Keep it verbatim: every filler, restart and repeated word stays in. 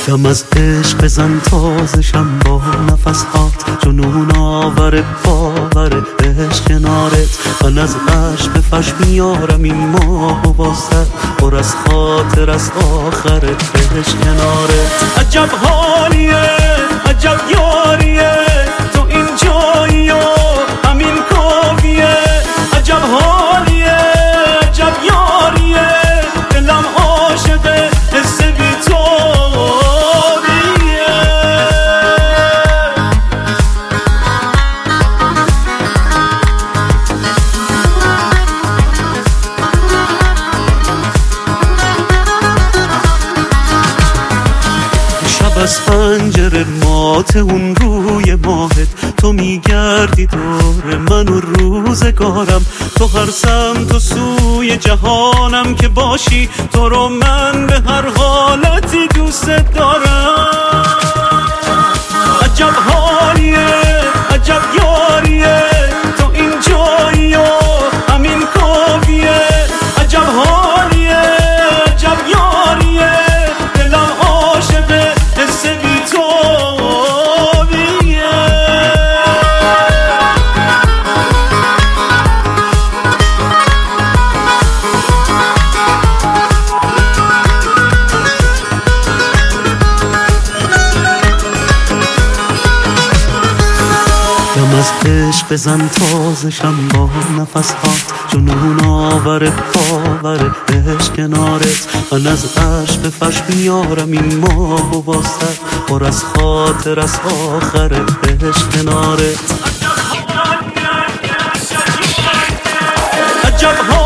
دم از عشق بزن تازشم با نفس هات، جنون آور باور عشق کنارت. من از عشق فش میارم این ماه و واسه پر از خاطر از آخرت عشق کنارت. عجب حالیه عجب یاریه تو این جایی و همین کافیه. عجب حالیه عجب یاریه دلم عاشقه حس بی تو از پنجره مات اون روی ماهت، تو میگردی دور من و روزگارم. تو هر سمت و سوی جهانم که باشی، تو رو من به هر حالتی دوست دارم. عجب حالیه عجب یاریه تو این جایی و همین کافیه. عجب حالیه عجب یاریه دلم عاشقه حس بی تو بیه. دم از عشق بزن تازشم با نفس هات، جنون آور باور عشق کنارت. من از عشق فش میارم این ماه و واسه پر از خاطر از آخر عشق کنارت. عجب